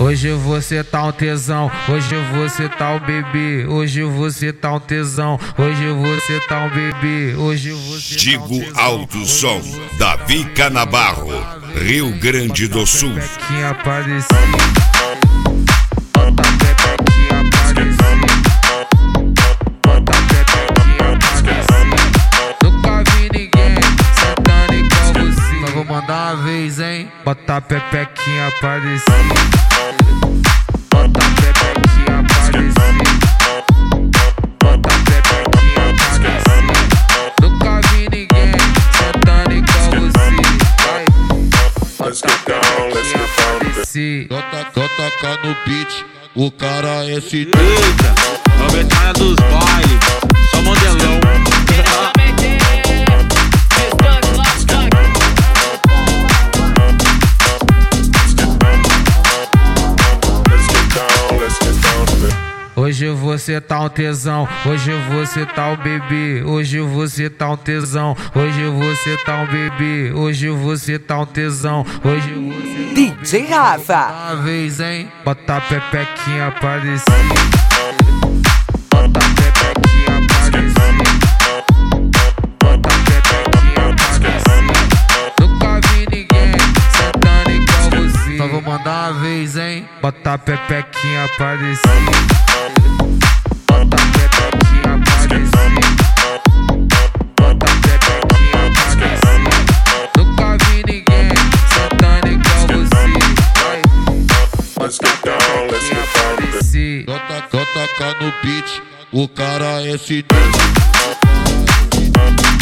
Hoje você tá um tesão, hoje você tá um bebê, hoje você tá um tesão, hoje você tá um bebê, hoje você Digo tá um tesão. Alto Som, Davi Canabarro, Rio Grande do Sul. Pepequinha aparecer, bota pepequinha aparecer, bota pepequinha aparecer. Nunca vi ninguém sentando igual você. Mas vou mandar uma vez, hein? Bota pepequinha aparecer. Bota pepequinha aparecer. Bota pepequinha aparecer. Nunca vi ninguém sentando igual você. Vai. Bota pepequinha aparecer. Tô tocando no beat, o cara é esse. Eita, novetada dos bailes, só modelão. Hoje você tá um tesão, hoje você tá um bebê, hoje você tá um tesão, hoje você tá um bebê, hoje você tá um tesão, hoje você DJ Rafa. uma vez, hein? Bota a pepequinha aparecer. Bota a pepequinha aparecer. Bota a pepequinha aparecer. Nunca vi ninguém sentando igual você. Só vou mandar uma vez, hein? Bota a pepequinha aparecer. Bota a pepequinha aparecer. Bota a pepequinha aparecer. Nunca vi ninguém sentando igual você. Vai. Bota a pepequinha aparecer. Tô tocando no beat, o cara é esse.